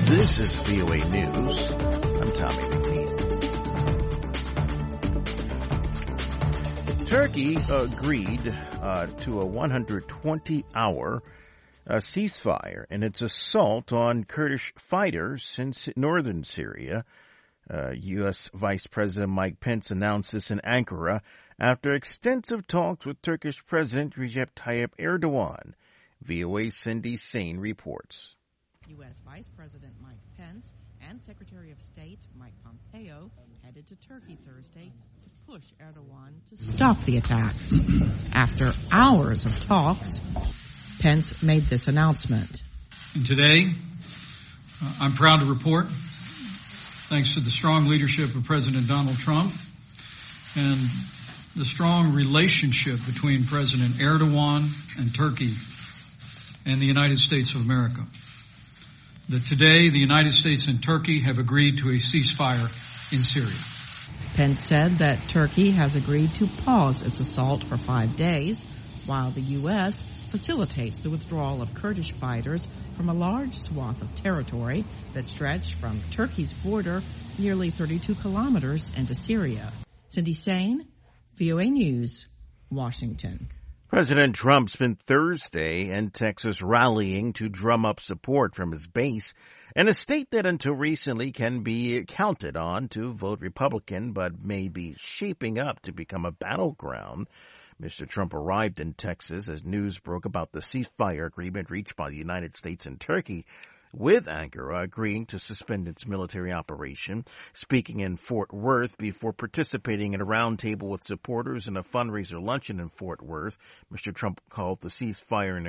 This is VOA News. I'm Tommy McNeil. Turkey agreed to a 120-hour ceasefire in its assault on Kurdish fighters in northern Syria. U.S. Vice President Mike Pence announced this in Ankara after extensive talks with Turkish President Recep Tayyip Erdogan. VOA's Cindy Sain reports. U.S. Vice President Mike Pence and Secretary of State Mike Pompeo headed to Turkey Thursday to push Erdogan to stop the attacks. After hours of talks, Pence made this announcement. And today, I'm proud to report, thanks to the strong leadership of President Donald Trump and the strong relationship between President Erdogan and Turkey and the United States of America, that today the United States and Turkey have agreed to a ceasefire in Syria. Pence said that Turkey has agreed to pause its assault for 5 days, while the U.S. facilitates the withdrawal of Kurdish fighters from a large swath of territory that stretched from Turkey's border nearly 32 kilometers into Syria. Cindy Sain, VOA News, Washington. President Trump spent Thursday in Texas rallying to drum up support from his base in a state that until recently can be counted on to vote Republican but may be shaping up to become a battleground. Mr. Trump arrived in Texas as news broke about the ceasefire agreement reached by the United States and Turkey, with Ankara agreeing to suspend its military operation. Speaking in Fort Worth before participating in a roundtable with supporters in a fundraiser luncheon in Fort Worth, Mr. Trump called the ceasefire an